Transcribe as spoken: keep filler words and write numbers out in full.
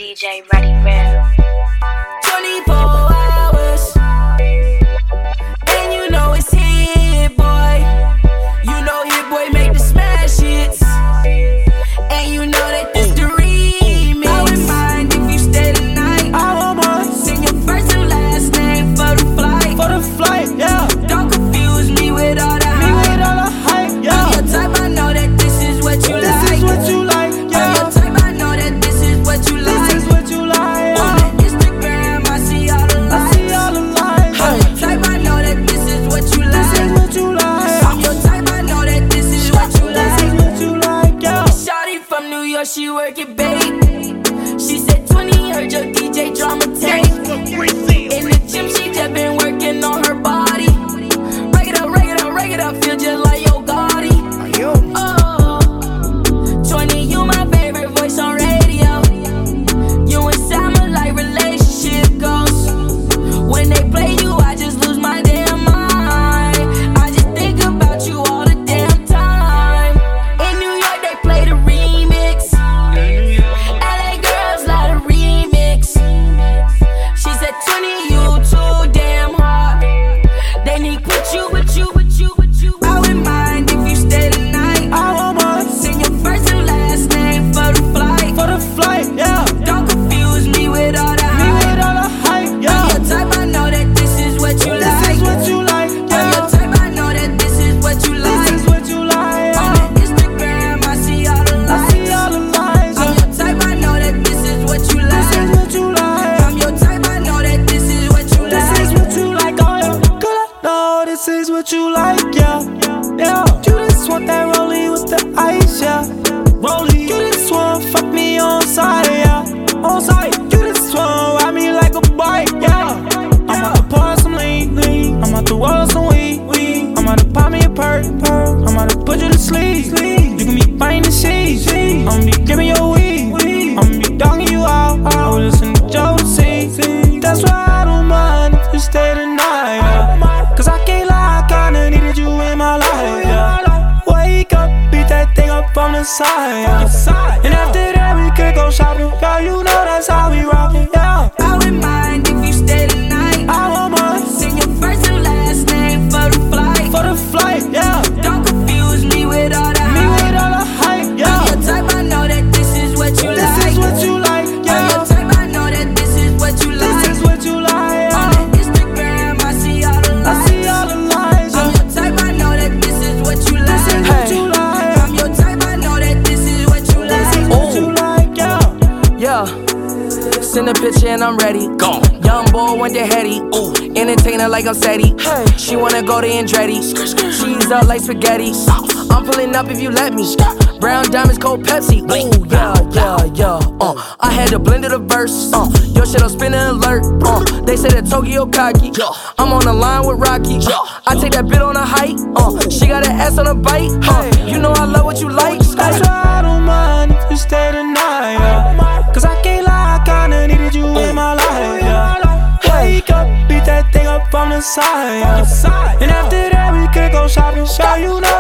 D J Ready Real. twenty-four hours, and you know it's Hit Boy. You know Hit Boy make the smash hits, and you know that this the remix. I wouldn't mind if you stay the night. I want more. Sing your first and last name for the flight. For the flight, yeah. Don't confuse me with all the hype. Me with all the hype, yeah. I'm your type, I know that this is what you this like. This is what you like, yeah. I'm your type, I know that this is what you like. This is what you like, yeah. On the Instagram, I see all the likes. I see all the likes. I'm your type, I know that this is what you like. This is what you like. I'm your type, I know that this is what you like. This is what you like, yeah. Shawty from New York, she work it, babe. She said twenty, heard your D J drama tape. In the gym, she just been working on her body. Rag it up, rag it up, rag it up, feel just like Yo Gotti. Oh, twenty, you my favorite voice on radio. You and Sam like relationship goals. When they play you, I just lose my damn mind. I just think about you all the damn time. In New York, they play the remix. L A girls love the remix. She said twenty, you too damn hard. They need put you, with you, with you, with you. I wouldn't mind if you stay the night. I want more. Sing your first and last name for the flight. For the flight, yeah. Don't confuse me with all the hype. Me with all the hype, yeah. I'm your type, I know that this is what you like. This is what you like, yeah. I'm your type, I know that this is what you like. This is what you like, yeah. On the Instagram, I see all the likes. I see all the likes, yeah. I'm your type, I know that this is what you like. This is what you like. I'm your type, I know that this is what you like. This is what you like, oh yeah. Girl, I know this is what you like, yeah. Yeah. You just want that rollie with the ice, yeah. Rollie. You just want fuck me on side, yeah. On side. You just want ride me like a bike, yeah. I'm about to pour some lean, lean. I'm about to roll some weed, weed. I'm about to pop me a perk, perk. I'm about to put you to sleep, sleep. You can be finding the sheets, I'ma be giving you weed, weed. I'ma be dogging you out. I will listen to Josie. That's why I don't mind if you stay the night, yeah. Cause I can't lie, I kinda needed you in my life, yeah. Wake up, beat that thing up on the side, yeah. And after that we could go shopping, girl, you know that's how we rockin', yeah. I wouldn't mind if you stay the night. I want more. Sing your first and last name for the flight. For the flight, yeah. Don't confuse me with all the hype. Me with all the hype, yeah. I'm your type, I know that this is what you like. This is what you like, yeah. I'm your type, I know that this is what you like. This is what you like, yeah. On the Instagram, I see all the likes. I see all the likes, yeah. I'm your type, I know that this is what you like. This is what you like. I'm your type, I know that this is what you like. This is what you like, yeah. Yeah. Send a picture and I'm ready. Go. Young boy went to Hetty. Ooh. Entertainer like I'm Seti. Hey. She wanna go to Andretti. She's up like spaghetti. I'm pulling up if you let me. Brown diamonds, cold Pepsi. Ooh, yeah, yeah, yeah. Uh, I had to blend of the verse. Uh, your shit, I'm spinning alert. Uh, they say that Tokyo cocky. I'm on the line with Rocky. Uh, I take that bit on a height. Uh, she got an ass on a bite. Uh, you know I love what you like. That's why I don't mind if you stay the night. Yeah. Cause I can't lie, I kinda needed you in my life. Yeah. Wake up, beat that thing up on the side. Yeah. And after that we could go shopping. Girl, you know